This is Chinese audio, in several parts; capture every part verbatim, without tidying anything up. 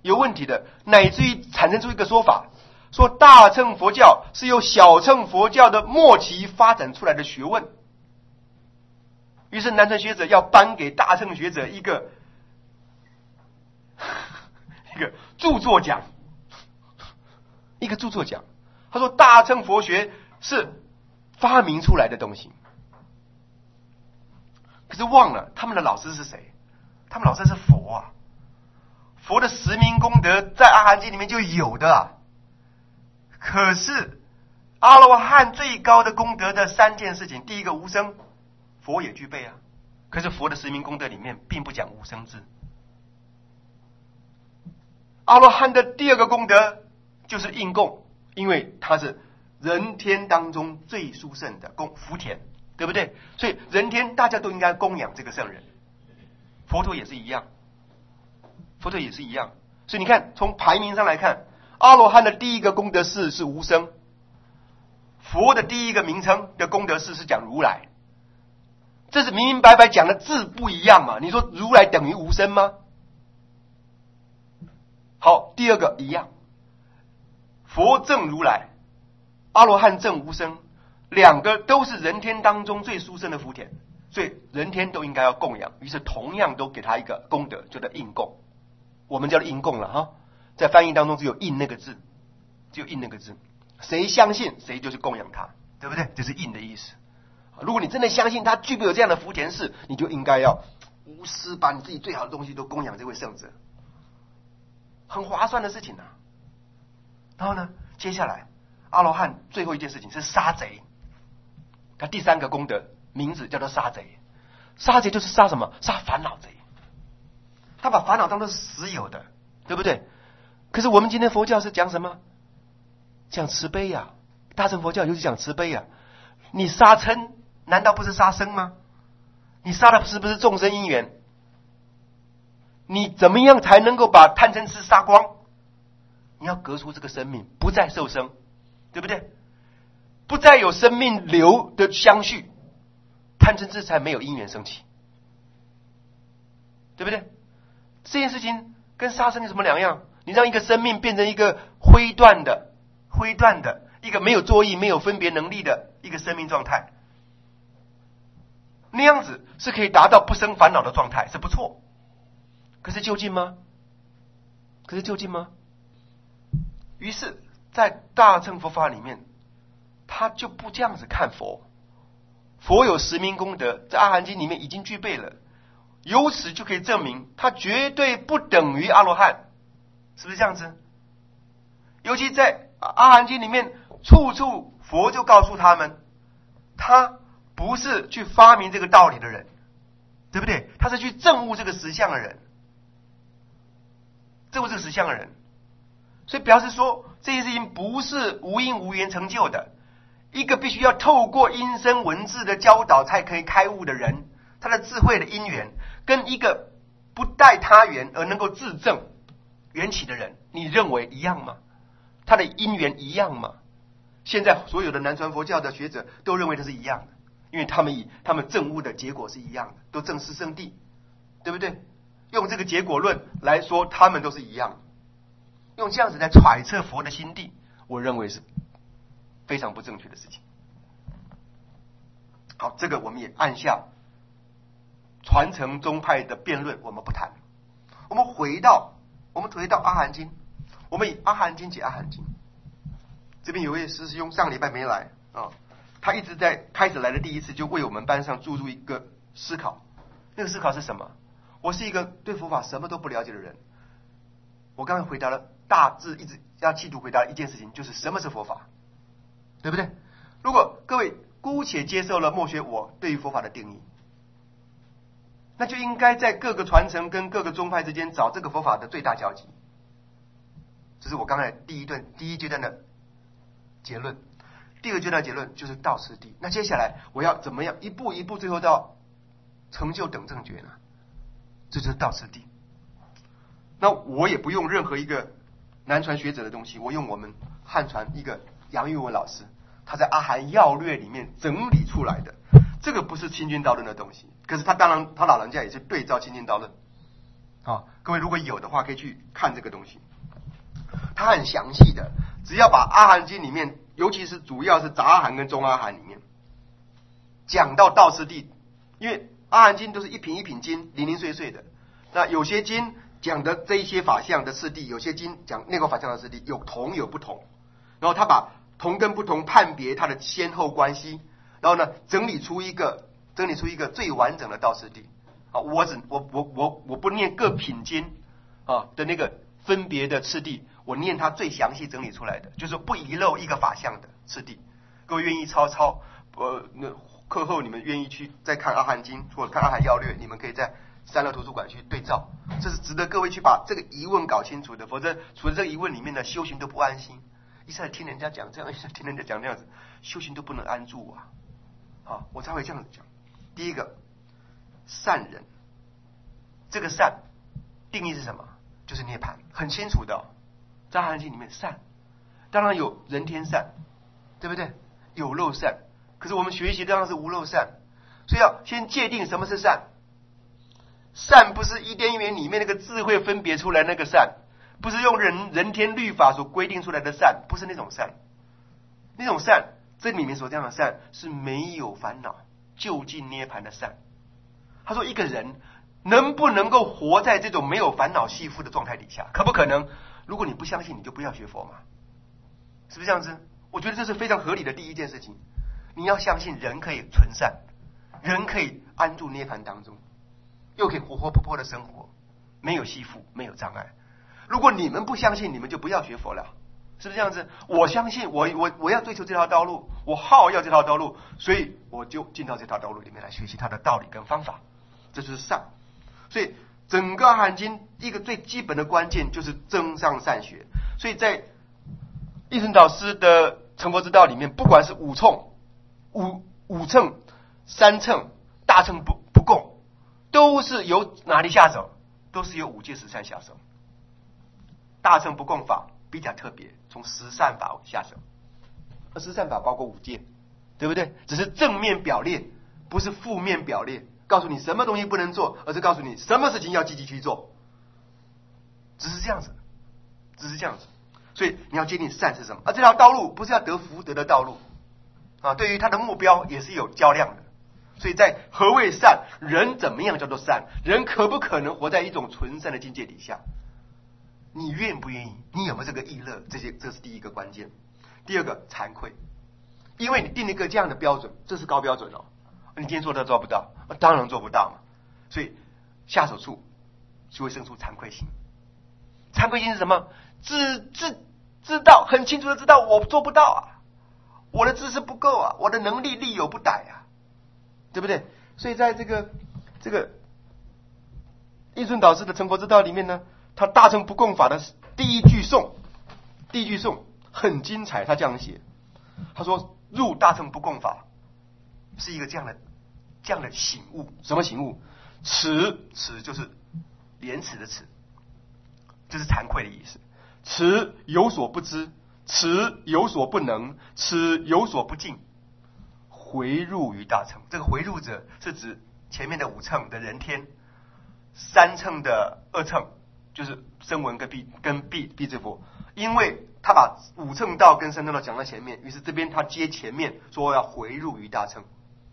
有问题的，乃至于产生出一个说法，说大乘佛教是由小乘佛教的末期发展出来的学问。于是南传学者要颁给大乘学者一个一个著作奖，一个著作奖。他说大乘佛学是发明出来的东西，可是忘了他们的老师是谁？他们老师是佛啊！佛的十名功德在《阿含经》里面就有的啊。可是阿罗汉最高的功德的三件事情，第一个无生，佛也具备啊。可是佛的十名功德里面并不讲无生字。阿罗汉的第二个功德就是应供，因为他是人天当中最殊胜的供福田，对不对？所以人天大家都应该供养这个圣人。佛陀也是一样，佛陀也是一样。所以你看，从排名上来看，阿罗汉的第一个功德事是无生，佛的第一个名称的功德事是讲如来。这是明明白白讲的字不一样嘛？你说如来等于无生吗？好，第二个一样，佛证如来，阿罗汉证无生，两个都是人天当中最殊胜的福田，所以人天都应该要供养，于是同样都给他一个功德，就叫应供。我们叫做应供了哈，在翻译当中只有应那个字，只有应那个字，谁相信谁就是供养他，对不对？这是应的意思。如果你真的相信他具备有这样的福田事，你就应该要无私把你自己最好的东西都供养这位圣者，很划算的事情啊。然后呢，接下来阿罗汉最后一件事情是杀贼，他第三个功德名字叫做杀贼。杀贼就是杀什么？杀烦恼贼。他把烦恼当作是实有的，对不对？可是我们今天佛教是讲什么？讲慈悲啊，大乘佛教尤其讲慈悲啊。你杀嗔难道不是杀生吗？你杀的是不是众生因缘？你怎么样才能够把贪嗔痴杀光？你要革除这个生命，不再受生，对不对？不再有生命流的相续，贪嗔痴才没有因缘升起，对不对？这件事情跟杀生有什么两样？你让一个生命变成一个灰断的、灰断的一个没有作意、没有分别能力的一个生命状态，那样子是可以达到不生烦恼的状态，是不错。可是究竟吗？可是究竟吗？于是，在大乘佛法里面，他就不这样子看佛。佛有十名功德，在阿含经里面已经具备了，由此就可以证明他绝对不等于阿罗汉，是不是这样子？尤其在阿含经里面，处处佛就告诉他们，他不是去发明这个道理的人，对不对？他是去证悟这个实相的人，证悟这个实相的人。所以表示说，这件事情不是无因无缘成就的，一个必须要透过因声文字的教导才可以开悟的人，他的智慧的因缘，跟一个不带他缘而能够自证缘起的人，你认为一样吗？他的因缘一样吗？现在所有的南传佛教的学者都认为它是一样的，因为他们以他们证悟的结果是一样的，都证四圣谛，对不对？用这个结果论来说，他们都是一样的。用这样子来揣测佛的心地，我认为是非常不正确的事情。好，这个我们也按下传承宗派的辩论，我们不谈。我们回到我们回到阿含经，我们以阿含经解阿含经。这边有位师兄上礼拜没来啊，他一直在开始来的第一次就为我们班上注入一个思考。那个思考是什么？我是一个对佛法什么都不了解的人，我刚才回答了大致一直要企图回答一件事情，就是什么是佛法，对不对？如果各位姑且接受了默学我对于佛法的定义，那就应该在各个传承跟各个宗派之间找这个佛法的最大交集。这是我刚才第一段第一阶段的结论。第二个阶段结论就是道次第。那接下来我要怎么样一步一步最后到成就等正觉呢？这就是道次第。那我也不用任何一个南传学者的东西，我用我们汉传一个杨玉文老师他在阿含要略里面整理出来的，这个不是清净道论的东西，可是他当然他老人家也是对照清净道论好，各位如果有的话，可以去看这个东西，它很详细的。只要把阿含经里面，尤其是主要是杂阿含跟中阿含里面，讲到道次第，因为阿含经都是一品一品经，零零碎碎的。那有些经讲的这一些法相的次第，有些经讲那个法相的次第，有同有不同。然后他把同跟不同判别它的先后关系，然后呢整理出一个整理出一个最完整的道次第。啊，我只我我我我不念各品经啊的那个分别的次第。我念它最详细整理出来的，就是不遗漏一个法相的次第。各位愿意抄抄，呃，那课后你们愿意去再看阿含经或者看阿含要略，你们可以在三乐图书馆去对照，这是值得各位去把这个疑问搞清楚的。否则，除了这个疑问里面的修行都不安心，一直在听人家讲这样，一直听人家讲那样子，修行都不能安住啊！啊，我才会这样子讲。第一个，善人，这个善定义是什么？就是涅槃，很清楚的、哦。在《阿含经》里面，善当然有人天善，对不对？有漏善，可是我们学习当然是无漏善，所以要先界定什么是善。善不是伊甸园里面那个智慧分别出来那个善，不是用人人天律法所规定出来的善，不是那种善。那种善，这里面所讲的善是没有烦恼、就近涅槃的善。他说，一个人能不能够活在这种没有烦恼系缚的状态底下，可不可能？如果你不相信，你就不要学佛嘛，是不是这样子？我觉得这是非常合理的第一件事情。你要相信人可以纯善，人可以安住涅槃当中，又可以活活泼泼的生活，没有系缚，没有障碍。如果你们不相信，你们就不要学佛了，是不是这样子？我相信，我我我要追求这条道路，我好要这条道路，所以我就进到这条道路里面来学习它的道理跟方法，这就是善。所以整个《阿含经》一个最基本的关键就是增上善学，所以在一顺导师的成佛之道里面，不管是五乘、五五乘、三乘、大乘不不共，都是由哪里下手？都是由五戒十善下手。大乘不共法比较特别，从十善法下手。而十善法包括五戒，对不对？只是正面表列，不是负面表列。告诉你什么东西不能做，而是告诉你什么事情要积极去做，只是这样子，只是这样子。所以你要界定善是什么，而这条道路不是要得福德的道路啊，对于他的目标也是有较量的。所以在何谓善，人怎么样叫做善，人可不可能活在一种纯善的境界底下，你愿不愿意，你有没有这个意乐，这些这是第一个关键。第二个，惭愧，因为你定了一个这样的标准，这是高标准哦。你今天说他做不到，当然做不到嘛。所以下手处就会生出惭愧心。惭愧心是什么？知知知道，很清楚的知道我做不到啊，我的知识不够啊，我的能力力有不逮啊，对不对？所以在这个这个一顺导师的成佛之道里面呢，他大乘不共法的第一句颂，第一句颂很精彩，他这样写，他说入大乘不共法是一个这样的这样的醒悟。什么醒悟？耻，耻就是廉耻的耻，就是惭愧的意思。耻有所不知，耻有所不能，耻有所不尽，回入于大乘。这个回入者是指前面的五乘的人天，三乘的二乘就是声闻跟辟跟辟辟支佛，因为他把五乘道跟三乘道讲到前面，于是这边他接前面说要回入于大乘。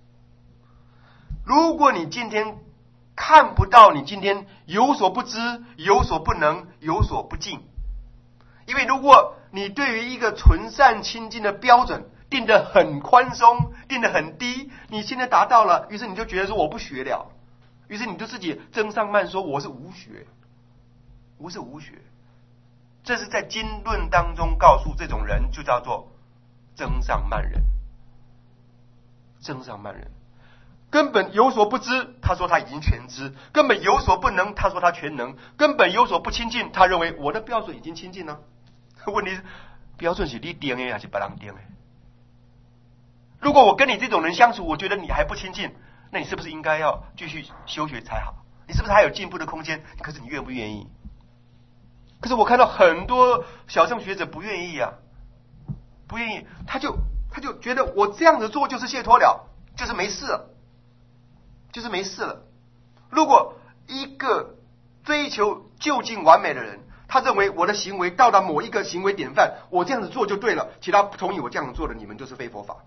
如果你今天看不到，你今天有所不知，有所不能，有所不尽，因为如果你对于一个纯善清净的标准定得很宽松，定得很低，你现在达到了，于是你就觉得说我不学了，于是你就自己增上慢说我是无学，我是无学。这是在经论当中告诉这种人就叫做增上慢人，增上慢人。根本有所不知，他说他已经全知；根本有所不能，他说他全能；根本有所不亲近，他认为我的标准已经亲近了。问题是标准是你定的还是别人定的？如果我跟你这种人相处，我觉得你还不亲近，那你是不是应该要继续修学才好？你是不是还有进步的空间？可是你愿不愿意？可是我看到很多小乘学者不愿意啊，不愿意，他就他就觉得我这样子做就是解脱了，就是没事了。就是没事了。如果一个追求就近完美的人，他认为我的行为到达某一个行为典范，我这样子做就对了，其他不同意我这样做的，你们就是非佛法。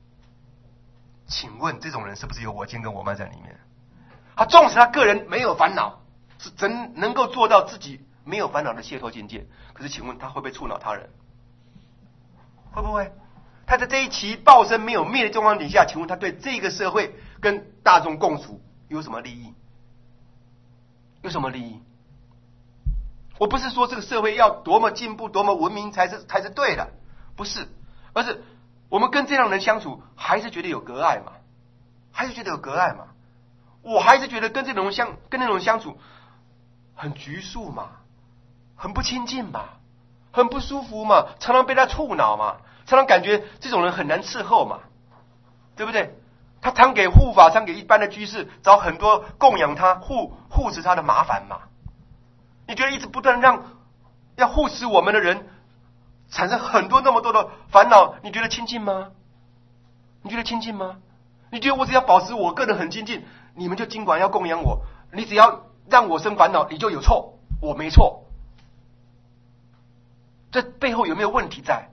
请问这种人是不是有我见跟我慢在里面？他纵使他个人没有烦恼，是真能够做到自己没有烦恼的解脱境界，可是请问他会不会触恼他人？会不会？他在这一期报身没有灭的状况底下，请问他对这个社会跟大众共处有什么利益？有什么利益？我不是说这个社会要多么进步多么文明才是才是对的，不是，而是我们跟这样的人相处还是觉得有隔碍嘛，还是觉得有隔碍嘛，我还是觉得跟这种人相跟那种人相处很局促嘛，很不亲近嘛，很不舒服嘛，常常被他触恼嘛，常常感觉这种人很难伺候嘛，对不对？他常给护法，常给一般的居士找很多供养他、护护持他的麻烦嘛。你觉得一直不断让要护持我们的人产生很多那么多的烦恼，你觉得亲近吗？你觉得亲近吗？你觉得我只要保持我个人很亲近，你们就尽管要供养我，你只要让我生烦恼，你就有错，我没错。这背后有没有问题在？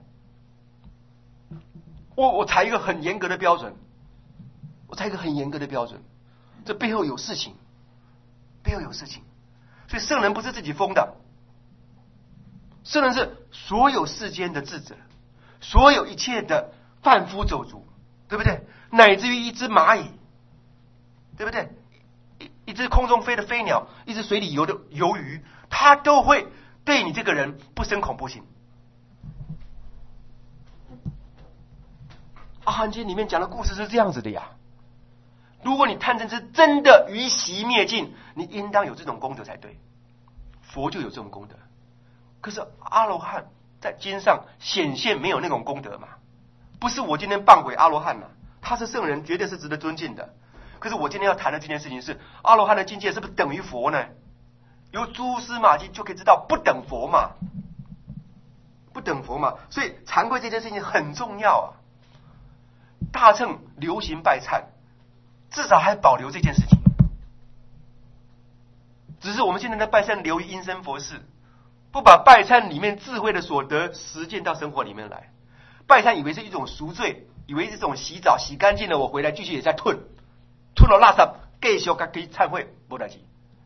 我我采一个很严格的标准，我采一个很严格的标准，这背后有事情，背后有事情。所以圣人不是自己疯的，圣人是所有世间的智者，所有一切的贩夫走卒，对不对？乃至于一只蚂蚁，对不对？一一只空中飞的飞鸟，一只水里游的游鱼，它都会对你这个人不生恐怖心。阿含经里面讲的故事是这样子的呀。如果你贪嗔痴真的于习灭尽，你应当有这种功德才对，佛就有这种功德。可是阿罗汉在经上显现没有那种功德嘛，不是我今天谤毁阿罗汉嘛，他是圣人，绝对是值得尊敬的。可是我今天要谈的这件事情是，阿罗汉的境界是不是等于佛呢？由蛛丝马迹就可以知道不等佛嘛，不等佛嘛。所以惭愧这件事情很重要啊。大乘流行拜忏，至少还保留这件事情，只是我们现在的拜忏流于因身佛事，不把拜忏里面智慧的所得实践到生活里面来。拜忏以为是一种赎罪，以为是一种洗澡，洗干净了我回来继续也在吞，吞了垃圾继续可以忏悔，没代志。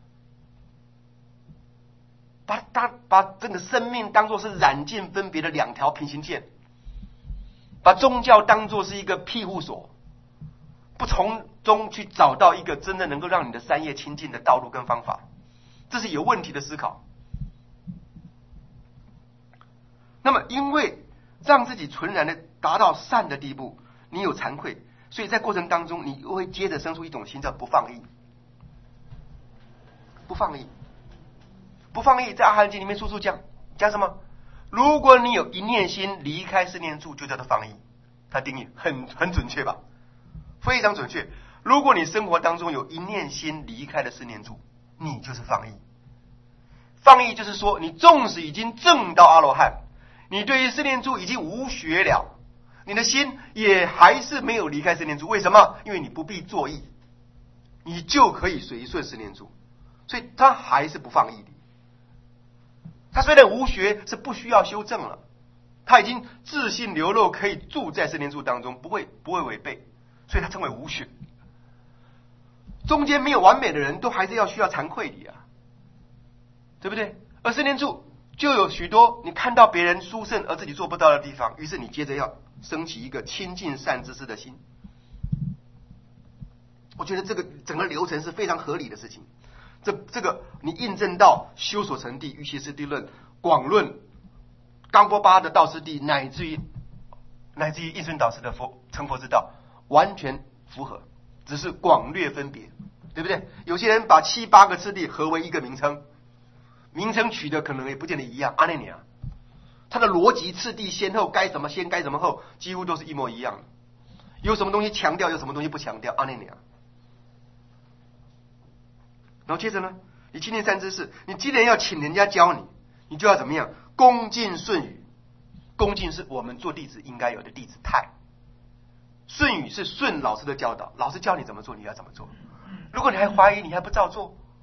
把把把整个生命当作是染尽分别的两条平行线，把宗教当作是一个庇护所，不从中去找到一个真的能够让你的三业清净的道路跟方法，这是有问题的思考。那么因为让自己纯然的达到善的地步，你有惭愧，所以在过程当中你又会接着生出一种心叫不放逸。不放逸不放逸在阿含经里面处处讲讲什么？如果你有一念心离开四念处，就叫做放逸。它定义很很准确吧，非常准确。如果你生活当中有一念心离开了四念处，你就是放逸。放逸就是说，你纵使已经证到阿罗汉，你对于四念处已经无学了，你的心也还是没有离开四念处。为什么？因为你不必作意，你就可以随顺四念处，所以他还是不放逸的。他虽然无学，是不需要修正了，他已经自信流露，可以住在四念处当中，不会不会违背，所以他称为无学。中间没有完美的人，都还是要需要惭愧的啊，对不对？而四念处就有许多你看到别人殊胜而自己做不到的地方，于是你接着要升起一个亲近善知识的心。我觉得这个整个流程是非常合理的事情。这这个你印证到修所成地、瑜伽师地论、广论、冈波巴的道师地，乃至于乃至于印顺导师的佛成佛之道，完全符合，只是广略分别，对不对？有些人把七八个次第合为一个名称，名称取的可能也不见得一样，阿内尼啊，它的逻辑次第先后该怎么先该怎么后，几乎都是一模一样的。有什么东西强调，有什么东西不强调，阿内尼啊。然后接着呢，你亲近善知识，你既然要请人家教你，你就要怎么样？恭敬顺语。恭敬是我们做弟子应该有的弟子态，顺语是顺老师的教导，老师教你怎么做，你要怎么做。如果你还怀疑，你还不照做，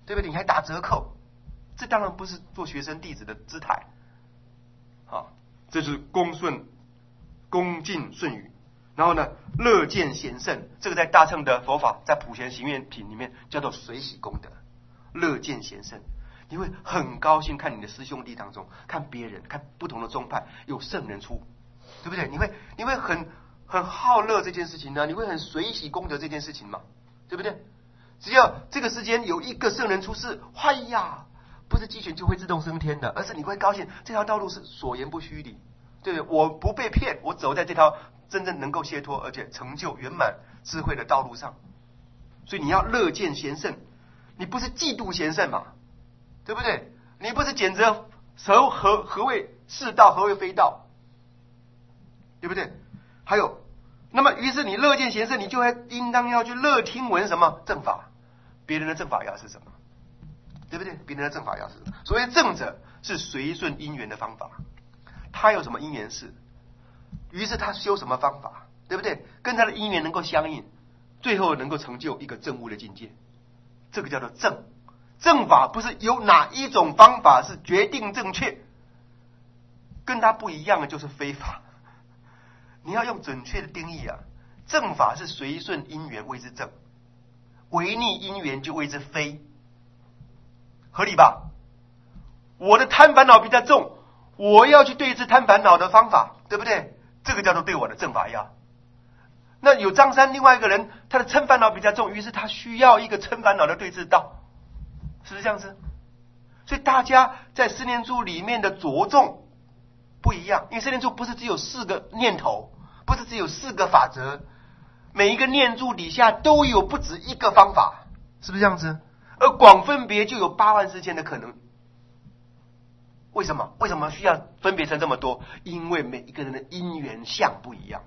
对不对？你还打折扣，这当然不是做学生弟子的姿态。好，这是恭顺、恭敬顺语。然后呢，乐见贤圣，这个在大乘的佛法，在普贤行愿品里面叫做随喜功德。乐见贤圣，你会很高兴看你的师兄弟当中，看别人，看不同的宗派有圣人出，对不对？你会你会很很好乐这件事情呢，你会很随喜功德这件事情嘛，对不对？只要这个世间有一个圣人出世，哎呀，不是鸡犬就会自动升天的，而是你会高兴这条道路是所言不虚的，对不对？我不被骗，我走在这条真正能够解脱而且成就圆满智慧的道路上。所以你要乐见贤圣，你不是嫉妒贤圣嘛，对不对？你不是拣择何何何谓是道，何谓非道，对不对？还有，那么于是你乐见贤圣，你就会应当要去乐听闻什么正法，别人的正法要是什么，对不对？别人的正法要是什么？所谓正者是随顺因缘的方法，他有什么因缘事，于是他修什么方法，对不对？跟他的因缘能够相应，最后能够成就一个正悟的境界，这个叫做正。正法不是有哪一种方法是决定正确，跟他不一样的就是非法。你要用准确的定义啊，正法是随顺因缘谓之正，违逆因缘就谓之非，合理吧？我的贪烦恼比较重，我要去对治贪烦恼的方法，对不对？这个叫做对我的正法要。那有张三另外一个人，他的嗔烦恼比较重，于是他需要一个嗔烦恼的对治道，是不是这样子？所以大家在四念住里面的着重不一样，因为四念住不是只有四个念头，不是只有四个法则，每一个念住底下都有不止一个方法，是不是这样子？而广分别就有八万四千的可能。为什么？为什么需要分别成这么多？因为每一个人的因缘相不一样。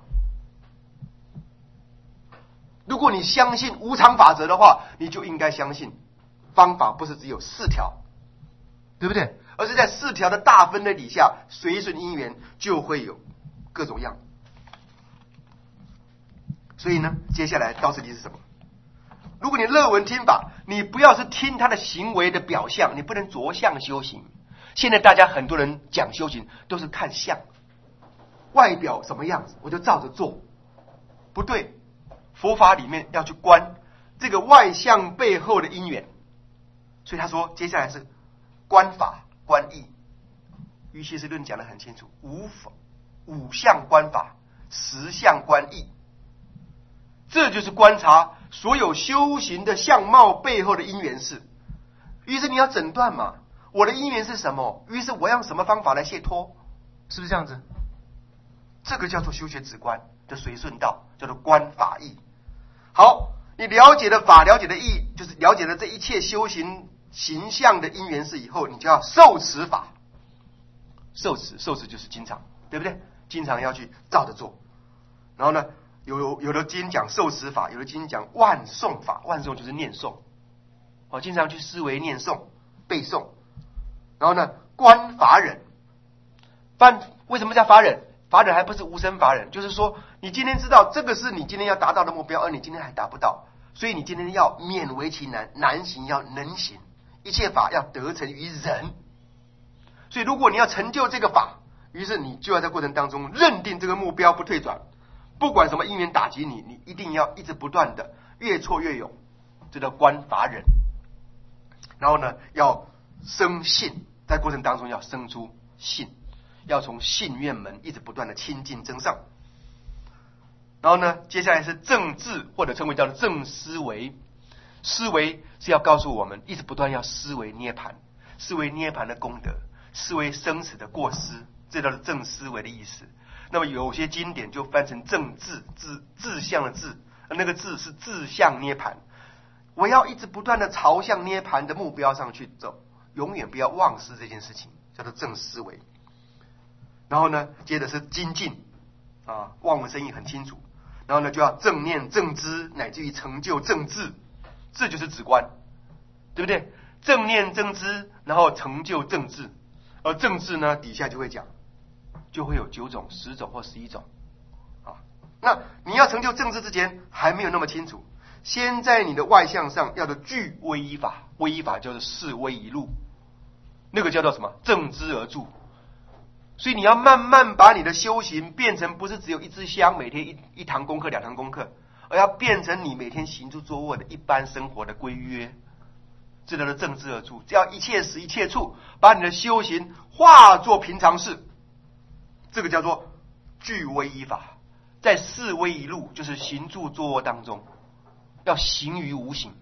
如果你相信无常法则的话，你就应该相信方法不是只有四条，对不对？而是在四条的大分类底下，随顺因缘就会有各种样。所以呢，接下来道次第是什么？如果你乐闻听法，你不要是听他的行为的表象，你不能着相修行。现在大家很多人讲修行都是看相，外表什么样子我就照着做，不对。佛法里面要去观这个外相背后的因缘，所以他说接下来是观法观义。于其实论讲得很清楚，五法五相观法，十相观义，这就是观察所有修行的相貌背后的因缘事。于是你要诊断嘛，我的因缘是什么？于是我用什么方法来解脱？是不是这样子？这个叫做修学止观的随顺道，叫做观法义。好，你了解了法，了解了义，就是了解了这一切修行形象的因缘事以后，你就要受持法。受持，受持就是经常，对不对？经常要去照着做。然后呢，有有的经讲受持法，有的经讲万诵法，万诵就是念诵。哦，经常去思维念诵、背诵。然后呢，观法忍。犯为什么叫法忍？法忍还不是无生法忍，就是说你今天知道这个是你今天要达到的目标，而你今天还达不到，所以你今天要勉为其难，难行要能行，一切法要得成于人。所以如果你要成就这个法，于是你就要在过程当中认定这个目标不退转，不管什么因缘打击你，你一定要一直不断的越挫越勇，这叫观法忍。然后呢，要生信，在过程当中要生出信，要从信愿门一直不断的亲近增上。然后呢，接下来是正智，或者称为叫做正思维。思维是要告诉我们，一直不断要思维涅槃，思维涅槃的功德，思维生死的过失，这叫做正思维的意思。那么有些经典就翻成正智，智智相的智，那个智是智相涅槃。我要一直不断的朝向涅槃的目标上去走，永远不要忘失这件事情，叫做正思维。然后呢，接着是精进啊，望闻生义很清楚。然后呢，就要正念正知，乃至于成就正智，这就是止观，对不对？正念正知，然后成就正智。而正智呢，底下就会讲，就会有九种、十种或十一种啊。那你要成就正智之前还没有那么清楚， 先在你的外相上要的具威仪法，威仪法就是四威一路，那个叫做什么？正之而住。所以你要慢慢把你的修行变成不是只有一支香，每天一一堂功课、两堂功课，而要变成你每天行住坐卧的一般生活的规约，这叫做正之而住。只要一切时一切处，把你的修行化作平常事，这个叫做具威仪法。在四威一路，就是行住坐卧当中，要行于无形，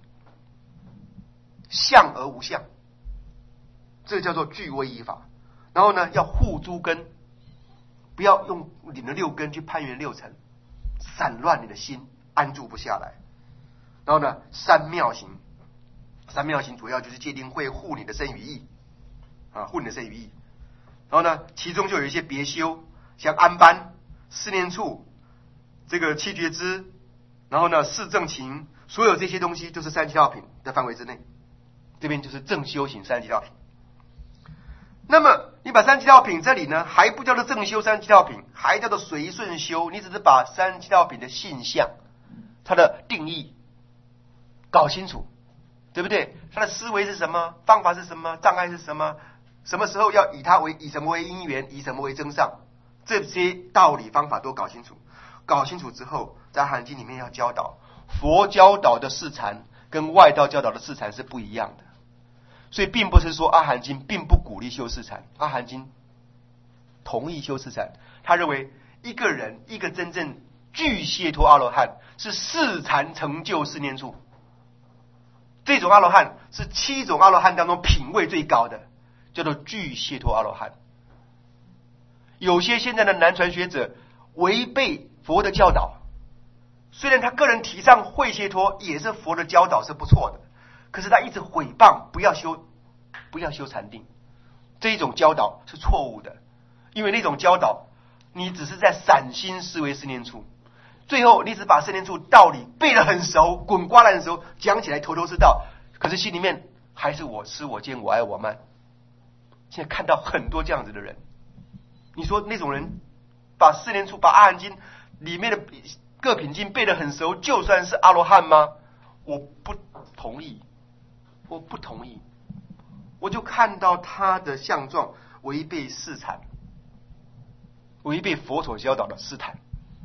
相而无相，这个叫做具威仪法。然后呢，要护诸根，不要用你的六根去攀缘六尘，散乱你的心，安住不下来。然后呢，三妙行，三妙行主要就是戒定慧护你的身语意啊，护你的身语意。然后呢，其中就有一些别修，像安般、四念处、这个七觉支，然后呢，四正勤，所有这些东西都是三七道品的范围之内。这边就是正修行三七道品。那么你把三七道品这里呢，还不叫做正修三七道品，还叫做随顺修。你只是把三七道品的性相、它的定义搞清楚，对不对？它的思维是什么？方法是什么？障碍是什么？什么时候要以它为以什么为因缘，以什么为增上？这些道理方法都搞清楚。搞清楚之后，在《含经》里面要教导，佛教导的四禅跟外道教导的四禅是不一样的。所以并不是说阿含经并不鼓励修四禅，阿含经同意修四禅。他认为一个人一个真正具解脱阿罗汉是四禅成就四念处，这种阿罗汉是七种阿罗汉当中品位最高的，叫做具解脱阿罗汉。有些现在的南传学者违背佛的教导，虽然他个人提倡慧解脱也是佛的教导是不错的，可是他一直毁谤不要修不要修禅定，这一种教导是错误的。因为那种教导你只是在散心思维四念处，最后你只把四念处道理背得很熟，滚瓜烂熟，讲起来头头是道，可是心里面还是我吃我坚我爱我慢。现在看到很多这样子的人，你说那种人把四念处把阿含经里面的各品经背得很熟，就算是阿罗汉吗？我不同意，我不同意。我就看到他的相状违背四禅，违背佛所教导的四禅。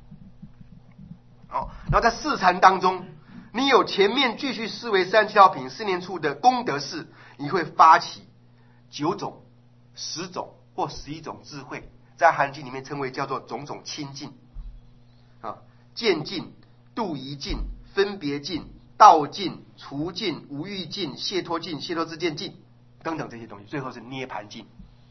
哦，然后在四禅当中，你有前面继续思维三七道品四念处的功德事，你会发起九种、十种或十一种智慧，在含经里面称为叫做种种清净啊，见净、度疑净、分别净、道净、除净、无欲净、解脱净、解脱之见净等等这些东西，最后是涅盘净。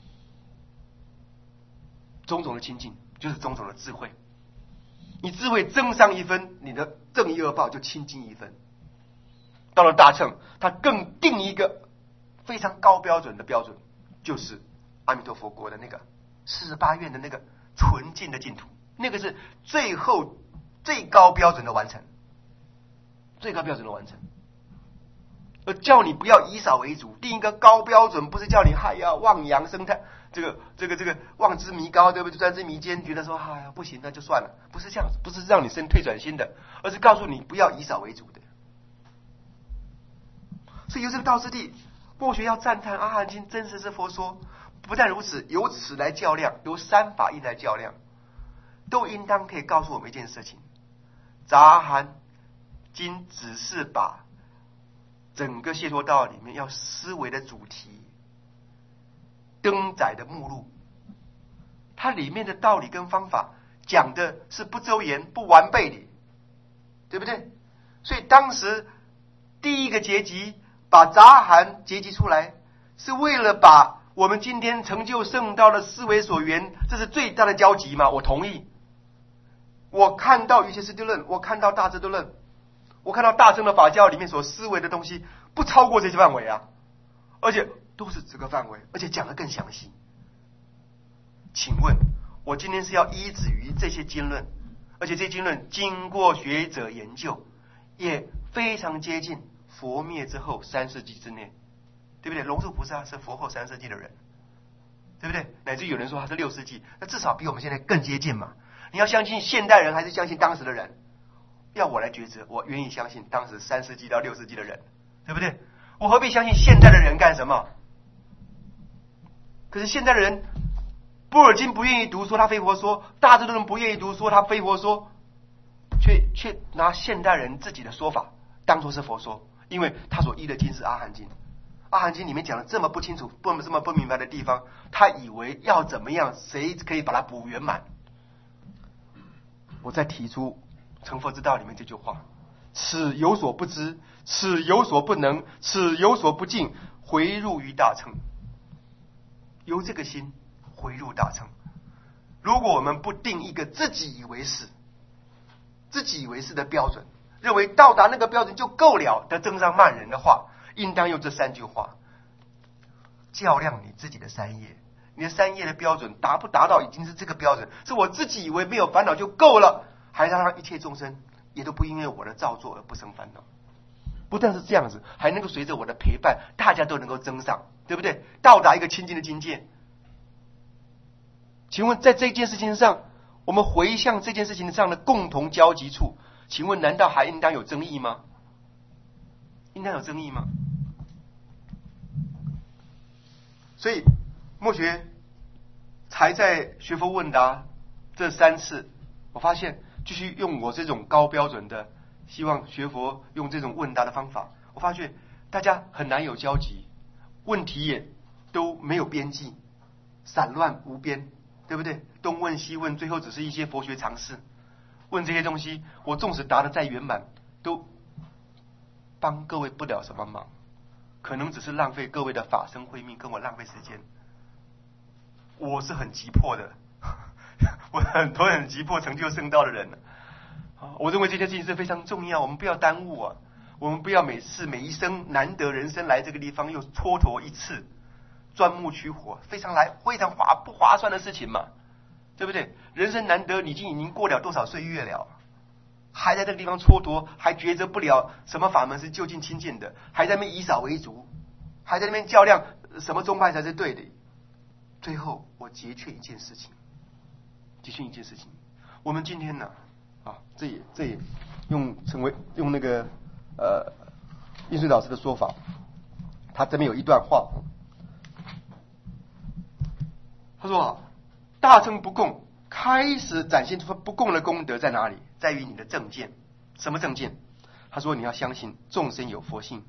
种种的清净就是种种的智慧，你智慧增上一分，你的正义恶报就清净一分。到了大乘，他更定一个非常高标准的标准，就是阿弥陀佛国的那个四十八愿的那个纯净的净土，那个是最后最高标准的完成，最高标准的完成。而叫你不要以少为主，定一个高标准，不是叫你还要望洋生态，这个这个这个望之弥高，对不对？钻之弥坚，觉得说哎呀不行，那就算了，不是这样子，不是让你生退转心的，而是告诉你不要以少为主的。所以由这个道次第，墨学要赞叹阿含经真实是佛说。不但如此，由此来较量，由三法印来较量，都应当可以告诉我们一件事情：杂含经只是把整个解脱道里面要思维的主题登载的目录，它里面的道理跟方法讲的是不周延不完备的，对不对？所以当时第一个结集把杂含结集出来，是为了把我们今天成就圣道的思维所缘，这是最大的交集嘛？我同意。我看到瑜伽师地论，我看到大智度论，我看到大乘的法教里面所思维的东西不超过这些范围啊，而且都是这个范围，而且讲得更详细。请问我今天是要依止于这些经论，而且这些经论经过学者研究，也非常接近佛灭之后三世纪之内，对不对？龙树菩萨是佛后三世纪的人，对不对？乃至有人说他是六世纪，那至少比我们现在更接近嘛。你要相信现代人还是相信当时的人？ 要我来抉择，我愿意相信当时三世纪到六世纪的人，对不对？我何必相信现在的人干什么？可是现在的人，波尔津不愿意读，说他非佛说；大多数人不愿意读，说他非佛说，却却拿现代人自己的说法当作是佛说，因为他所依的经是阿含经。阿含经里面讲的这么不清楚、不这么不明白的地方，他以为要怎么样，谁可以把它补圆满？我再提出成佛之道里面这句话：此有所不知，此有所不能，此有所不尽，回入于大乘。由这个心回入大乘。如果我们不定一个自己以为是、自己以为是的标准，认为到达那个标准就够了的增上慢人的话，应当用这三句话较量你自己的三业。你的三业的标准达不达到已经是这个标准，是我自己以为没有烦恼就够了，还让让一切众生也都不因为我的造作而不生烦恼。不但是这样子，还能够随着我的陪伴，大家都能够增上，对不对？到达一个清净的境界。请问在这件事情上，我们回向这件事情上的共同交集处，请问难道还应当有争议吗？应当有争议吗？所以默学才在学佛问答这三次，我发现继续用我这种高标准的，希望学佛用这种问答的方法，我发现大家很难有交集，问题也都没有边际，散乱无边，对不对？东问西问，最后只是一些佛学常识。问这些东西，我纵使答得再圆满，都帮各位不了什么忙，可能只是浪费各位的法身慧命，跟我浪费时间。我是很急迫的，我很多很急迫成就圣道的人。我认为这件事情是非常重要，我们不要耽误啊！我们不要每次每一生难得人生来这个地方又蹉跎一次，钻木取火，非常来非常划不划算的事情嘛，对不对？人生难得，你已经已经过了多少岁月了，还在这个地方蹉跎，还抉择不了什么法门是究竟清净的，还在那边以少为足，还在那边较量什么宗派才是对的。最后我结劝一件事情，结劝一件事情，我们今天呢，啊，这也这也用成为用那个呃印水老师的说法，他这边有一段话，他说大乘不共开始展现出不共的功德在哪里？在于你的正见。什么正见？他说你要相信众生有佛性，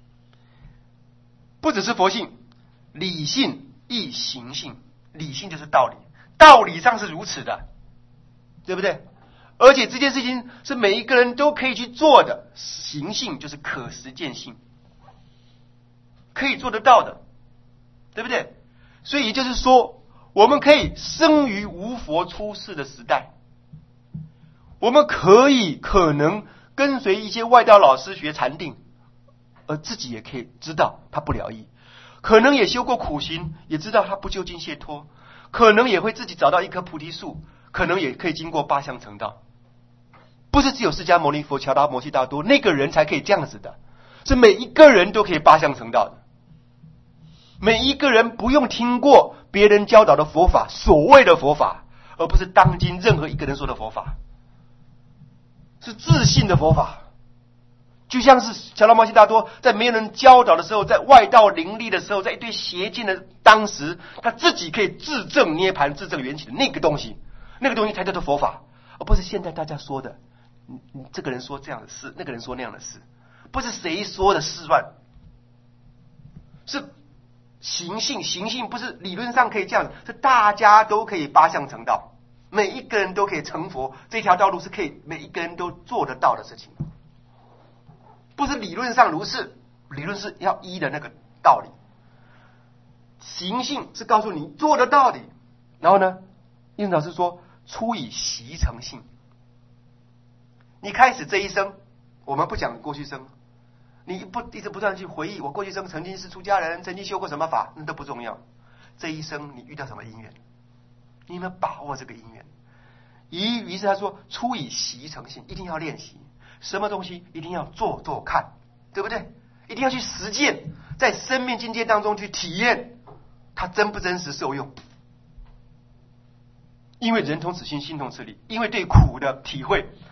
不只是佛性，理性亦行性。理性就是道理，道理上是如此的，对不对？而且这件事情是每一个人都可以去做的，行性就是可实践性，可以做得到的，对不对？所以也就是说，我们可以生于无佛出世的时代，我们可以可能跟随一些外道老师学禅定，而自己也可以知道他不了义，可能也修过苦行，也知道他不究竟解脱，可能也会自己找到一棵菩提树，可能也可以经过八相成道。不是只有释迦牟尼佛、乔达摩悉达多那个人才可以这样子的，是每一个人都可以八相成道的。每一个人不用听过别人教导的佛法，所谓的佛法，而不是当今任何一个人说的佛法，是自信的佛法。就像是乔达摩悉达多在没有人教导的时候，在外道林立的时候，在一堆邪见的当时，他自己可以自证涅槃、自证缘起的那个东西，那个东西才叫做佛法，而不是现在大家说的，你你这个人说这样的事，那个人说那样的事，不是谁说的事乱，是行性。行性不是理论上可以这样，是大家都可以八相成道，每一个人都可以成佛，这条道路是可以每一个人都做得到的事情。不是理论上如是，理论是要依的那个道理，行性是告诉你做得到的。然后呢，印老师说出以习成性，你开始这一生，我们不讲过去生，你不一直不断去回忆我过去生曾经是出家人，曾经修过什么法，那都不重要。这一生你遇到什么因缘，你有没有把握这个因缘？于于是他说出以习成性，一定要练习。什么东西一定要做做看，对不对？一定要去实践，在生命境界当中去体验它真不真实受用。因为人同此心，心同此理，因为对苦的体会，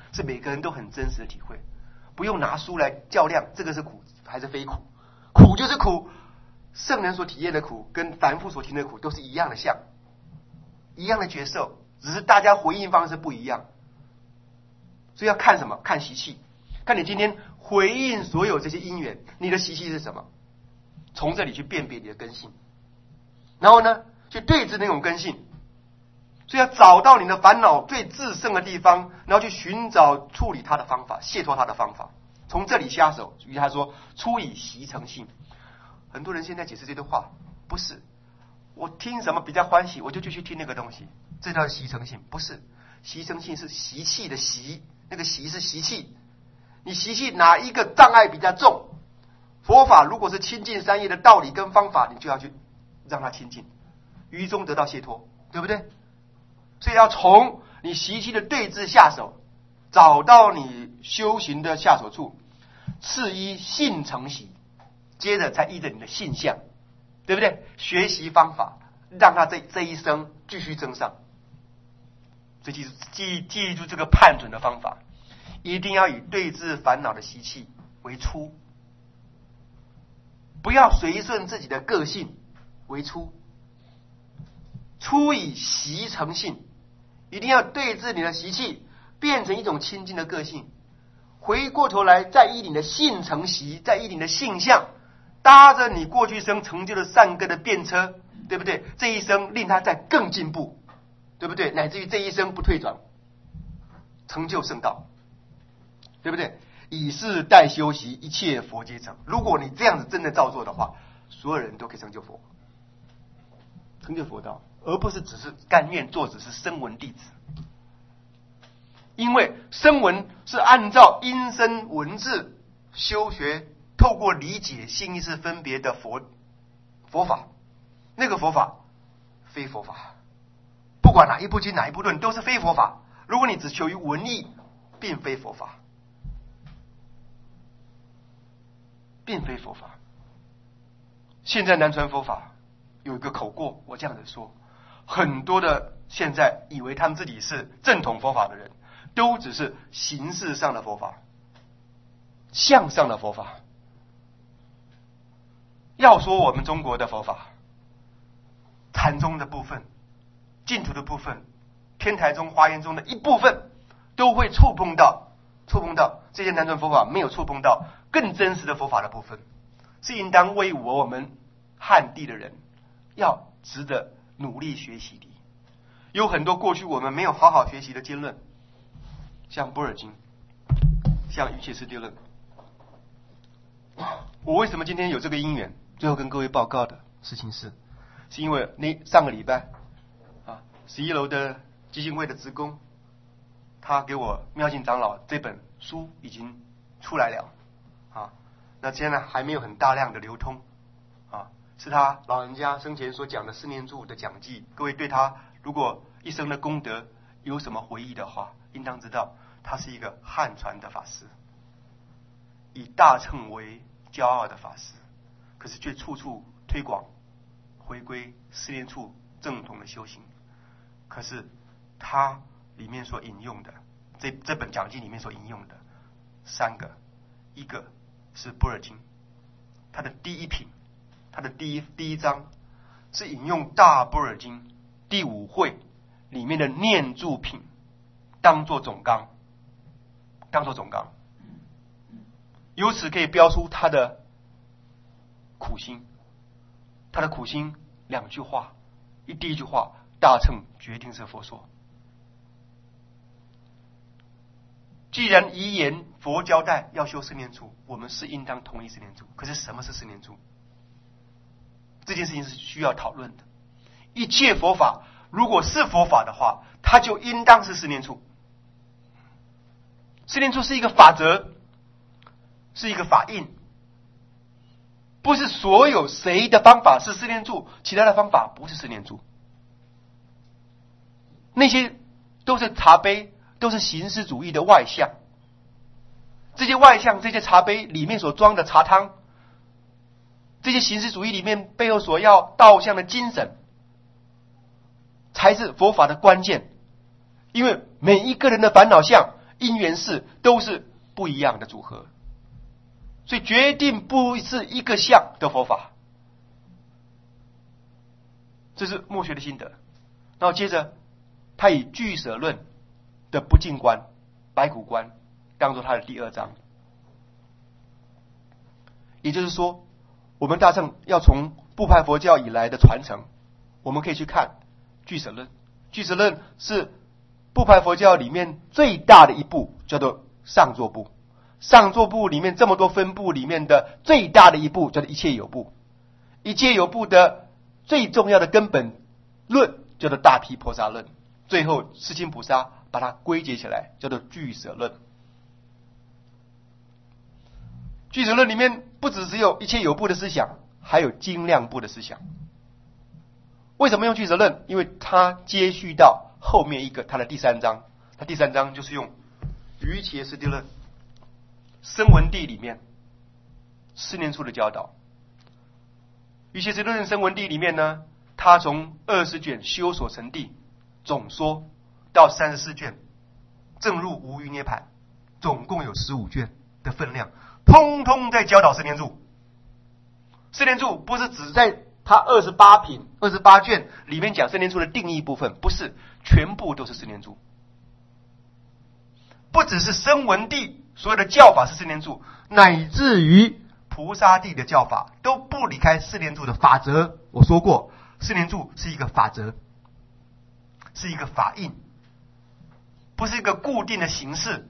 是每个人都很真实的体会，不用拿书来较量，这个是苦还是非苦？苦就是苦，圣人所体验的苦跟凡夫所体验的苦都是一样的相，一样的觉受，只是大家回应方式不一样。所以要看什么？看习气，看你今天回应所有这些因缘，你的习气是什么？从这里去辨别你的根性，然后呢，去对治那种根性。所以要找到你的烦恼最自胜的地方，然后去寻找处理它的方法，解脱它的方法，从这里下手。于是他说：“初以习成性。”很多人现在解释这段话，不是我听什么比较欢喜，我就继续听那个东西，这叫习成性。不是，习成性是习气的习，那个习是习气。你习气哪一个障碍比较重？佛法如果是清净三业的道理跟方法，你就要去让它清净，于中得到解脱，对不对？所以要从你习气的对治下手，找到你修行的下手处，次依性成习，接着才依着你的性相，对不对？学习方法，让他这这一生继续增上。所以记住记记住这个判准的方法，一定要以对治烦恼的习气为初，不要随顺自己的个性为初。初以习成性，一定要对治你的习气，变成一种清净的个性。回过头来，再依你的性成习，再依你的性相，搭着你过去生成就的善根的便车，对不对？这一生令他再更进步，对不对？乃至于这一生不退转，成就圣道，对不对？以是待修习，一切佛皆成。如果你这样子真的照做的话，所有人都可以成就佛，成就佛道，而不是只是甘愿做只是声闻弟子。因为声闻是按照音声文字修学，透过理解性意识分别的佛佛法，那个佛法非佛法，不管哪一部经哪一部论都是非佛法。如果你只求于文义，并非佛法，并非佛法。现在南传佛法有一个口过，我这样子说，很多的现在以为他们自己是正统佛法的人，都只是形式上的佛法，相上的佛法。要说我们中国的佛法，禅宗的部分、净土的部分、天台宗、华严宗的一部分，都会触碰到触碰到这些南传佛法没有触碰到更真实的佛法的部分，是应当为我们汉地的人要值得努力学习的。有很多过去我们没有好好学习的经论，像般若经，像瑜伽师地论。我为什么今天有这个因缘，最后跟各位报告的事情是，是因为那上个礼拜啊，十一楼的基金会的职工，他给我妙静长老这本书已经出来了啊，那现在还没有很大量的流通啊，是他老人家生前所讲的四念住的讲记。各位对他如果一生的功德有什么回忆的话，应当知道他是一个汉传的法师，以大乘为骄傲的法师，可是却处处推广回归四念处正统的修行。可是他里面所引用的这这本讲经里面所引用的三个，一个是般若经，它的第一品，它的第一第一章是引用大般若经第五会里面的念住品，当作总纲，当作总纲，由此可以标出他的苦心。他的苦心两句话，一第一句话，大乘决定是佛说。既然遗言佛交代要修四念处，我们是应当同意四念处。可是什么是四念处？这件事情是需要讨论的。一切佛法如果是佛法的话，它就应当是四念处。四念处是一个法则，是一个法印，不是所有谁的方法是四念处，其他的方法不是四念处。那些都是茶杯，都是形式主义的外相。这些外相，这些茶杯里面所装的茶汤，这些形式主义里面背后所要导向的精神，才是佛法的关键。因为每一个人的烦恼相因缘式都是不一样的组合，所以决定不是一个相的佛法。这是墨学的心得。然后接着他以俱舍论的不净观、白骨观当作他的第二章。也就是说，我们大乘要从部派佛教以来的传承，我们可以去看俱舍论。俱舍论是部派佛教里面最大的一部，叫做上座部。上座部里面这么多分部里面的最大的一部叫做一切有部。一切有部的最重要的根本论叫做大毗婆沙论。最后世亲菩萨把它归结起来，叫做俱舍论。俱舍论里面不只只有一切有部的思想，还有精量部的思想。为什么用俱舍论？因为它接续到后面一个它的第三章，它第三章就是用瑜伽师地论声闻地里面四念处的教导。瑜伽师地论声闻地里面呢，它从二十卷修所成地总说到三十四卷正入无余涅盘，总共有十五卷的分量，通通在教导四念处。四念处不是只在它二十八品、二十八卷里面讲四念处的定义部分，不是全部都是四念处。不只是声闻地所有的教法是四念处，乃至于菩萨地的教法都不离开四念处的法则。我说过，四念处是一个法则，是一个法印，不是一个固定的形式，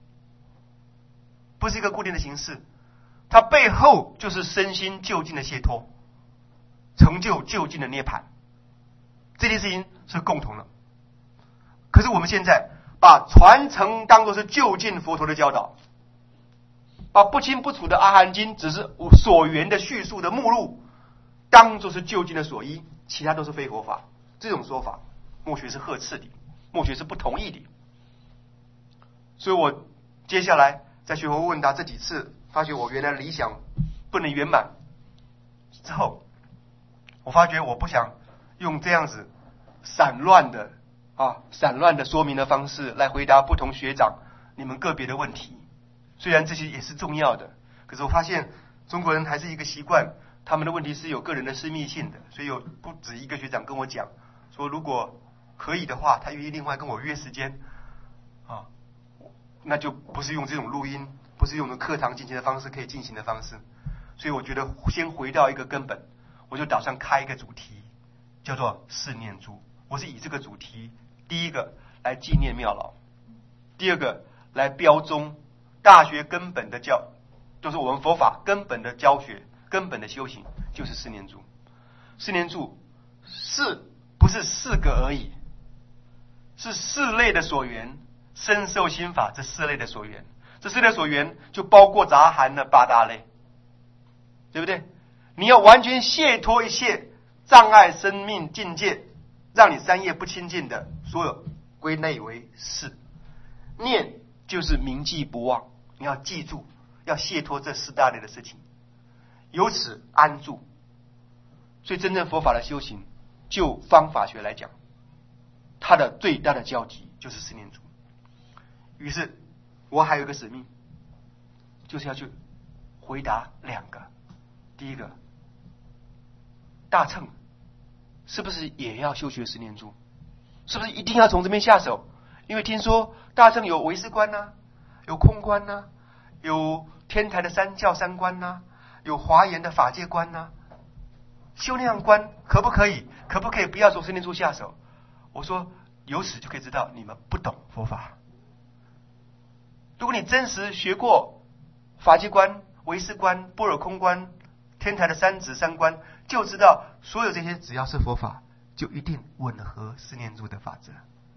不是一个固定的形式，它背后就是身心究竟的解脱，成就究竟的涅槃。这件事情是共同的。可是我们现在把传承当作是究竟佛陀的教导，把不清不楚的阿含经只是所缘的叙述的目录当作是究竟的所依，其他都是非佛法。这种说法墨学是呵斥的，墨学是不同意的。所以我接下来在学佛问答这几次发觉我原来理想不能圆满之后，我发觉我不想用这样子散乱的啊散乱的说明的方式来回答不同学长你们个别的问题。虽然这些也是重要的，可是我发现中国人还是一个习惯，他们的问题是有个人的私密性的，所以有不止一个学长跟我讲说，如果可以的话，他愿意另外跟我约时间啊，那就不是用这种录音，不是用课堂进行的方式可以进行的方式。所以我觉得先回到一个根本，我就打算开一个主题，叫做四念珠。我是以这个主题，第一个来纪念妙老，第二个来标中大学根本的教，就是我们佛法根本的教学、根本的修行，就是四念珠。四念珠四不是四个而已，是四类的所缘，身受心法这四类的所缘，这四类所缘就包括杂含的八大类，对不对？你要完全卸脱一切障碍生命境界，让你三业不清净的所有，归类为四。念就是铭记不忘，你要记住，要卸脱这四大类的事情，由此安住。所以真正佛法的修行，就方法学来讲，它的最大的交集就是四念珠。于是我还有一个使命，就是要去回答两个。第一个，大乘是不是也要修学四念珠？是不是一定要从这边下手？因为听说大乘有唯识观啊，有空观啊，有天台的三教三观啊，有华严的法界观啊，修那样观可不可以？可不可以不要从四念珠下手？我说由此就可以知道你们不懂佛法。如果你真实学过法界观、唯识观、般若空观、天台的三指三观，就知道所有这些只要是佛法，就一定吻合四念珠的法则。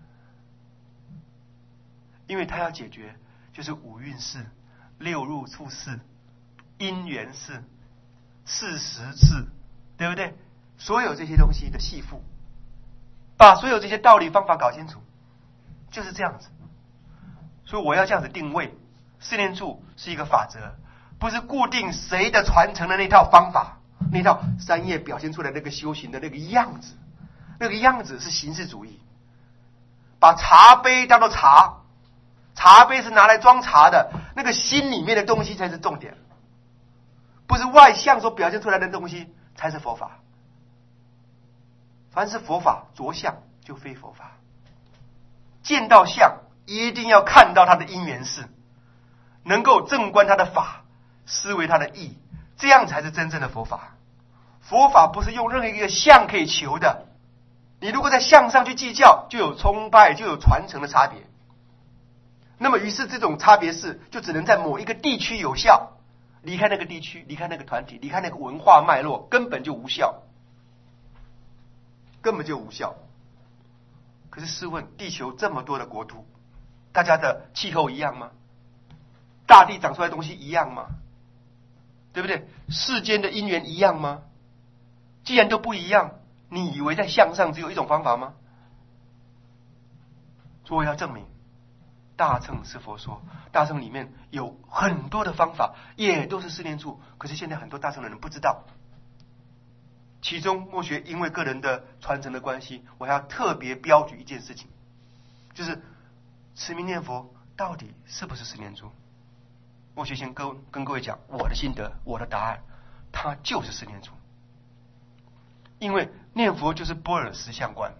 因为它要解决就是五蕴事、六入处事、因缘事、事实事，对不对？所有这些东西的细复，把所有这些道理方法搞清楚，就是这样子。所以我要这样子定位，四念处是一个法则，不是固定谁的传承的那套方法，那套三业表现出来那个修行的那个样子，那个样子是形式主义，把茶杯当作茶， 茶杯是拿来装茶的，那个心里面的东西才是重点，不是外相所表现出来的东西才是佛法。凡是佛法着相就非佛法，见到相一定要看到它的因缘事，能够正观它的法，思维它的义，这样才是真正的佛法。佛法不是用任何一个相可以求的，你如果在相上去计较，就有崇拜，就有传承的差别。那么于是这种差别是就只能在某一个地区有效，离开那个地区，离开那个团体，离开那个文化脉络，根本就无效，根本就无效。可是试问，地球这么多的国土，大家的气候一样吗？大地长出来的东西一样吗？对不对？世间的因缘一样吗？既然都不一样，你以为在向上只有一种方法吗？所以我要证明大乘是佛说，大乘里面有很多的方法，也都是四念处，可是现在很多大乘的人不知道。其中默学因为个人的传承的关系，我还要特别标举一件事情，就是持名念佛到底是不是四念处？默学先跟跟各位讲我的心得，我的答案，它就是四念处。因为念佛就是般若实相观，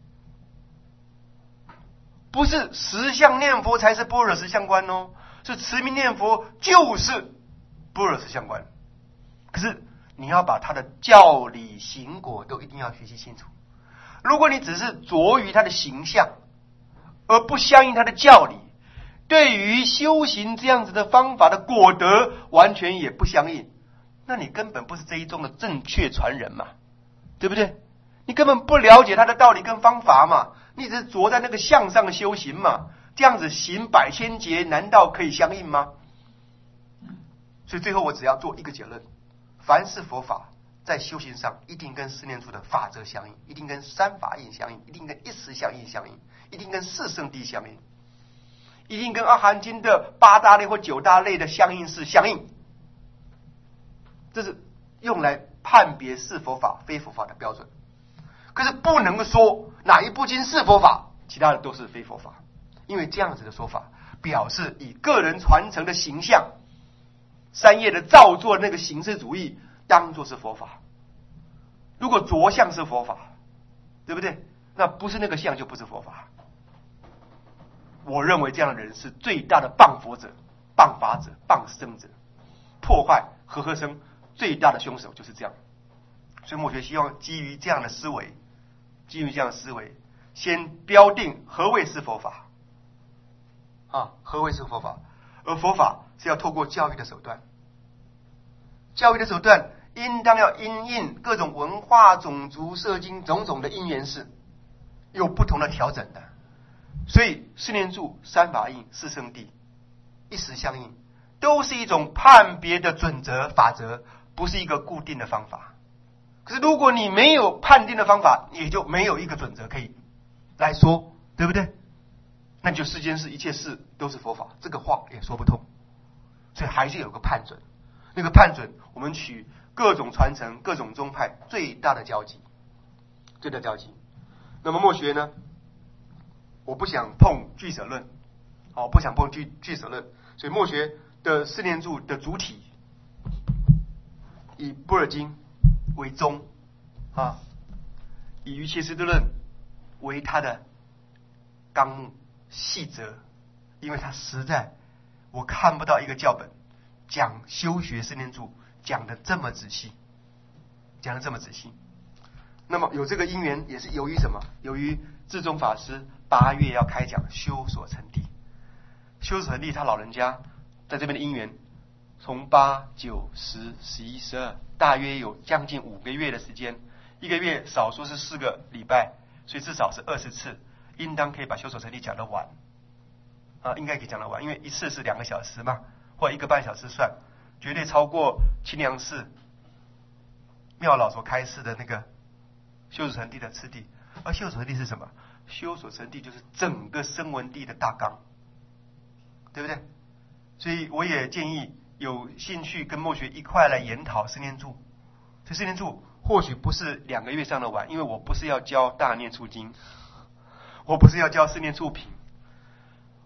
不是实相念佛才是般若实相观哦，是持名念佛就是般若实相观。可是你要把他的教理行果都一定要学习清楚。如果你只是着于他的形象，而不相应他的教理，对于修行这样子的方法的果德完全也不相应，那你根本不是这一宗的正确传人嘛，对不对？你根本不了解他的道理跟方法嘛，你只是着在那个相上修行嘛，这样子行百千劫难道可以相应吗？所以最后我只要做一个结论，凡是佛法在修行上一定跟四念处的法则相应，一定跟三法印相应，一定跟一时相应相应，一定跟四圣谛相应，一定跟阿含经的八大类或九大类的相应是相应。这是用来判别是佛法非佛法的标准。可是不能说哪一部经是佛法，其他的都是非佛法，因为这样子的说法表示以个人传承的形象，三业的造作那个形式主义当作是佛法。如果着相是佛法，对不对？那不是那个相就不是佛法。我认为这样的人是最大的谤佛者、谤法者、谤僧者，破坏和合僧最大的凶手就是这样。所以默学希望基于这样的思维，基于这样的思维，先标定何谓是佛法啊？何谓是佛法？而佛法是要透过教育的手段，教育的手段应当要因应各种文化、种族、社经种种的因缘事，有不同的调整的。所以四念处、三法印、四圣谛、一时相应，都是一种判别的准则、法则，不是一个固定的方法。可是如果你没有判定的方法，也就没有一个准则可以来说，对不对？那就世间事一切事都是佛法，这个话也说不通。所以还是有个判准，那个判准我们取各种传承、各种宗派最大的交集，最大的交集。那么默学呢，我不想碰俱舍论，好，不想碰俱俱舍论，所以默学的四念处的主体以般若经为宗啊，以瑜伽师地论为他的纲目细则，因为他实在我看不到一个教本讲修学四念处讲的这么仔细，讲的这么仔细。那么有这个因缘也是由于什么？由于智宗法师八月要开讲修所成谛，修所成谛他老人家在这边的因缘，从八九十十一十二大约有将近五个月的时间，一个月少说是四个礼拜，所以至少是二十次，应当可以把修所成谛讲得完啊，应该可以讲得完，因为一次是两个小时嘛，或一个半小时算，绝对超过清凉寺妙老所开示的那个修所成谛的次第。而修所成谛是什么？修所成谛就是整个声闻谛的大纲，对不对？所以我也建议有兴趣跟默学一块来研讨四念处。这四念处或许不是两个月上得完，因为我不是要教大念处经，我不是要教四念处品，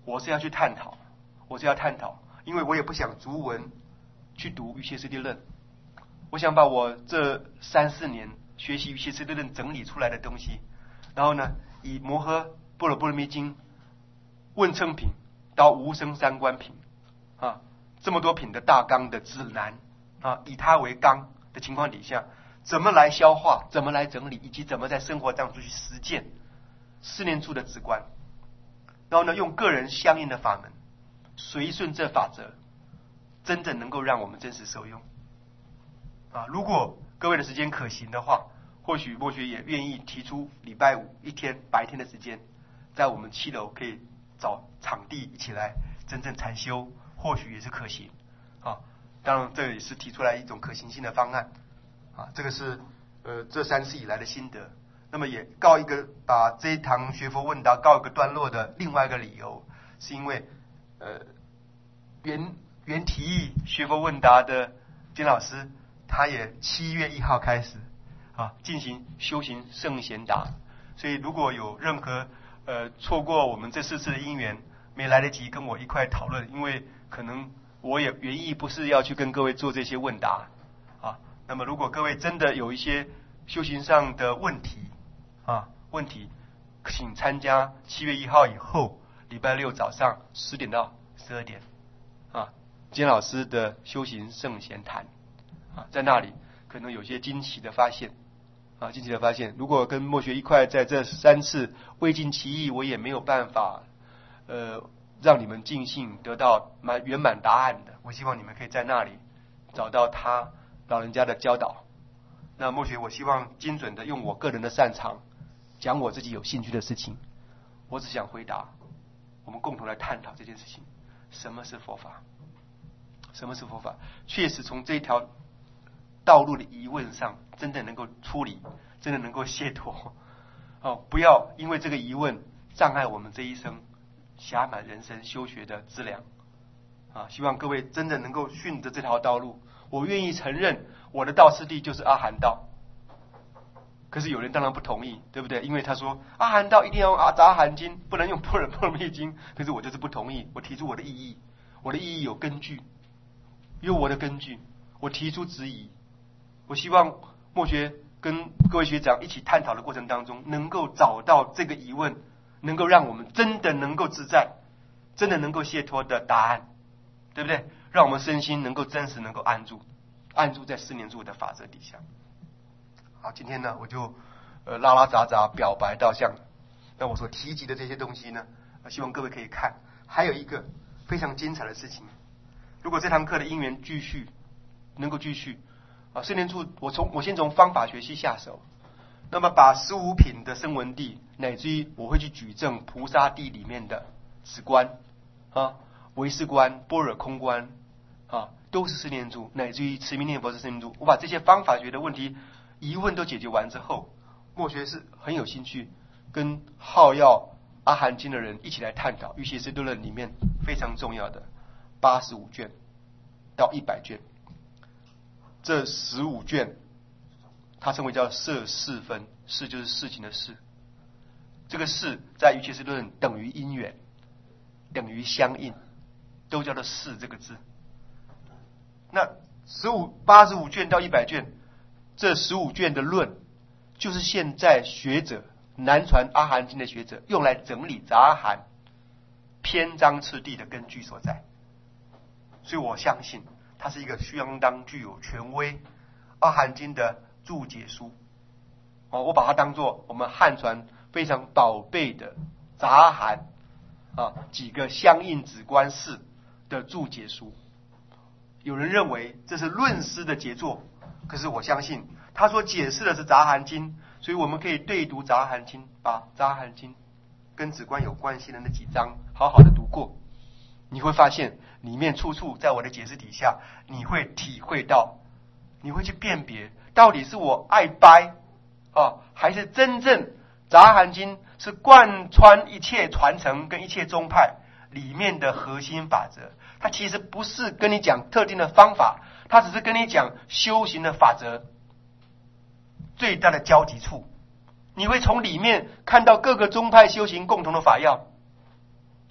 我是要去探讨，我是要探讨，因为我也不想逐文去读瑜伽师地论，我想把我这三四年学习瑜伽师地论整理出来的东西，然后呢，以摩诃般若波罗蜜经问称品到无生三观品啊，这么多品的大纲的指南啊，以它为纲的情况底下，怎么来消化，怎么来整理，以及怎么在生活当中去实践四念处的止观，然后呢，用个人相应的法门，随顺这法则，真正能够让我们真实受用啊！如果各位的时间可行的话，或许墨学也愿意提出礼拜五一天白天的时间，在我们七楼可以找场地一起来真正禅修，或许也是可行啊。当然，这也是提出来一种可行性的方案啊。这个是呃这三次以来的心得。那么也告一个把这一堂学佛问答告一个段落的另外一个理由，是因为呃原原提议学佛问答的金老师，他也七月一号开始啊进行修行圣贤答，所以如果有任何呃错过我们这四次的因缘，没来得及跟我一块讨论，因为可能我也原意不是要去跟各位做这些问答啊。那么如果各位真的有一些修行上的问题啊问题，请参加七月一号以后礼拜六早上十点到十二点啊金老师的修行圣贤谈啊，在那里可能有些惊奇的发现啊，惊奇的发现。如果跟墨学一块在这三次未尽其意，我也没有办法呃让你们尽兴得到满圆满答案的。我希望你们可以在那里找到他老人家的教导。那墨学我希望精准的用我个人的擅长讲我自己有兴趣的事情，我只想回答，我们共同来探讨这件事情：什么是佛法？什么是佛法？确实从这条道路的疑问上，真的能够处理，真的能够解脱。哦，不要因为这个疑问障碍我们这一生暇满人生修学的资粮啊！希望各位真的能够顺着这条道路。我愿意承认我的道师弟就是阿含道。可是有人当然不同意，对不对？因为他说阿含道一定要用阿杂含经，不能用般若波罗蜜经。可是我就是不同意，我提出我的异议，我的异议有根据，有我的根据，我提出质疑。我希望墨学跟各位学长一起探讨的过程当中，能够找到这个疑问，能够让我们真的能够自在，真的能够解脱的答案，对不对？让我们身心能够真实能够安住，安住在四念住的法则底下。好，今天呢，我就呃拉拉杂杂表白到像那我所提及的这些东西呢，希望各位可以看。还有一个非常精彩的事情，如果这堂课的因缘继续能够继续啊，四念处我从我先从方法学系下手，那么把十五品的声闻地，乃至于我会去举证菩萨地里面的止观啊、唯识观、般若空观啊，都是四念处，乃至于持名念佛是四念处。我把这些方法学的问题疑问都解决完之后，墨学是很有兴趣跟好要阿含经的人一起来探讨瑜伽师地论里面非常重要的八十五卷到一百卷。这十五卷它称为叫摄事分，事就是事情的事，这个事在瑜伽师地论等于因缘，等于相应，都叫做事这个字。那十五八十五卷到一百卷，这十五卷的论，就是现在学者南传阿含经的学者用来整理杂含篇章次第的根据所在。所以我相信它是一个相当具有权威阿含经的注解书。哦，我把它当作我们汉传非常宝贝的杂含啊几个相应止观式的注解书。有人认为这是论师的杰作，可是我相信他所解释的是杂含经，所以我们可以对读杂含经，把杂含经跟止观有关系的那几章好好的读过，你会发现里面处处在我的解释底下，你会体会到，你会去辨别到底是我爱掰啊，还是真正杂含经是贯穿一切传承跟一切宗派里面的核心法则。它其实不是跟你讲特定的方法，它只是跟你讲修行的法则最大的交集处。你会从里面看到各个宗派修行共同的法要，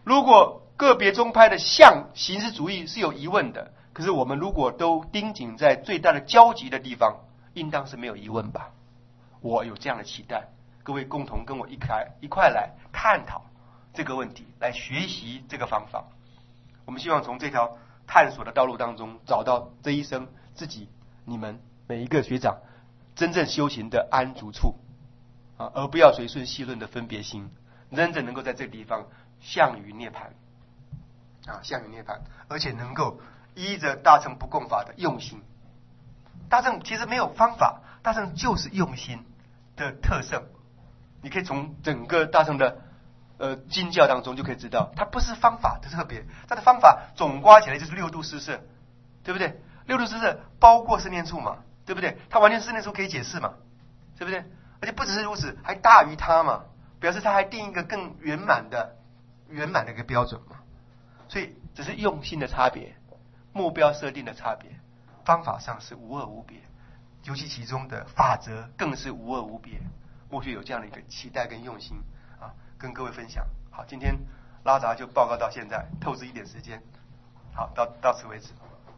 如果个别宗派的向形式主义是有疑问的，可是我们如果都盯紧在最大的交集的地方，应当是没有疑问吧？我有这样的期待，各位共同跟我一块一块来探讨这个问题，来学习这个方法。我们希望从这条探索的道路当中，找到这一生自己、你们每一个学长真正修行的安住处啊，而不要随顺戏论的分别心，真正能够在这个地方向于涅槃啊，向于涅槃，而且能够依着大乘不共法的用心。大乘其实没有方法，大乘就是用心的特色。你可以从整个大乘的呃经教当中就可以知道，它不是方法的特别，它的方法总刮起来就是六度施设，对不对？六度施设包括四念处嘛，对不对？它完全四念处可以解释嘛，对不对？而且不只是如此，还大于它嘛，表示它还定一个更圆满的圆满的一个标准嘛。所以只是用心的差别，目标设定的差别，方法上是无二无别，尤其其中的法则更是无二无别。莫须有这样的一个期待跟用心啊，跟各位分享。好，今天拉杂就报告到现在，透支一点时间，好，到到此为止。